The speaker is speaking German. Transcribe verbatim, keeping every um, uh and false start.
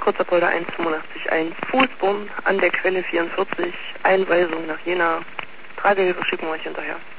Kurzerpolder eins fünfundachtzig eins, Fußboden an der Quelle vierundvierzig, Einweisung nach Jena, Tragehilfe schicken wir euch hinterher.